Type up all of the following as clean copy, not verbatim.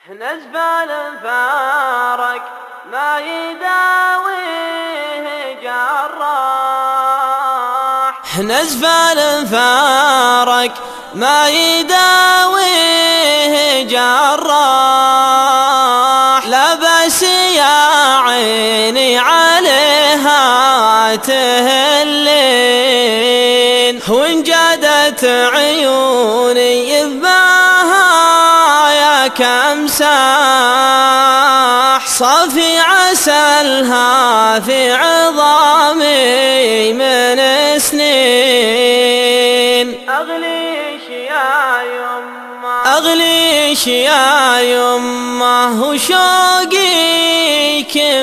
نزفال فارق ما يداويه جراح، نزفال فارق ما يداويه جراح، لا بأس يا عيني عليها تهلين، وإن جادت عيوني يا كم ساح، صافي عسلها في عظامي من سنين، أغليش يا يمه وشوقي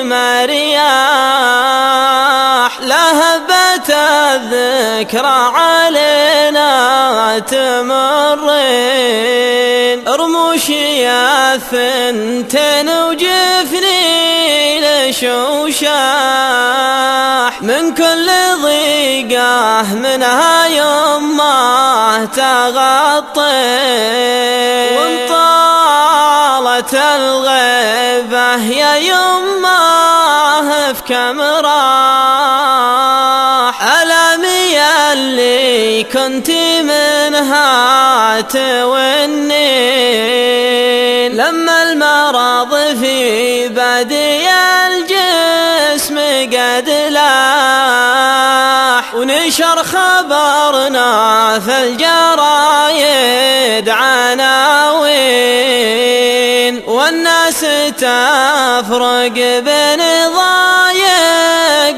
كمرياح، لهبت الذكرى علينا تمرين، رموش يا ثنتين وجفني لشوشاح، من كل ضيقه منها يمه تغطي، وان طالت الغيبه يا يمه في كم راح، ألامي اللي كنت منها تونين، لما المرض في بدي الجسم قد لاح، ونشر خبرنا في الجرايد عناوين، والناس تفرق بين ضايق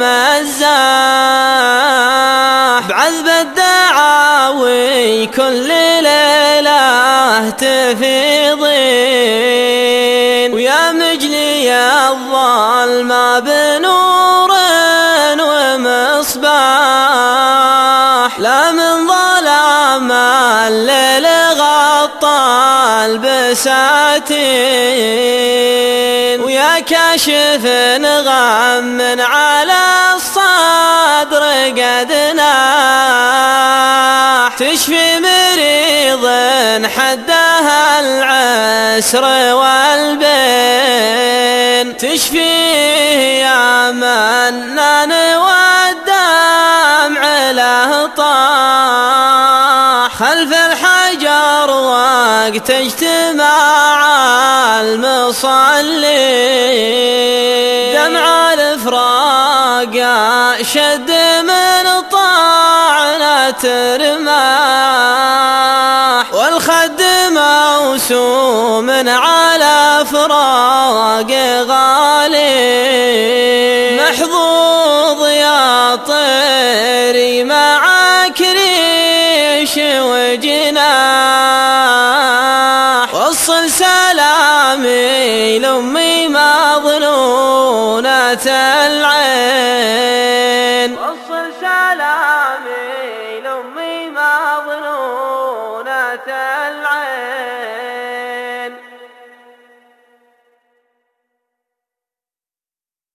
ومزاح، بعذب الدعاوي كل ليلة تفيضين، ويا مجلي الظلمة بنور ومصباح، لا من ظلام الليل غطى البساتين، ويا كاشف غم على الصدر قد ناح، تشفي مريض حدها العسر والبين، تشفيه يا منان والدمع له طاح، خلف الحجر وقت اجتماع المصلين، دمع الفراق شد من طعنة رماح، والخد موسوم على فراق غالي، محظوظ يا طيري معك ريش وجناح، وصل سلامي لأمي مظنونة العين، وصل سلامي لأمي مظنونة العين.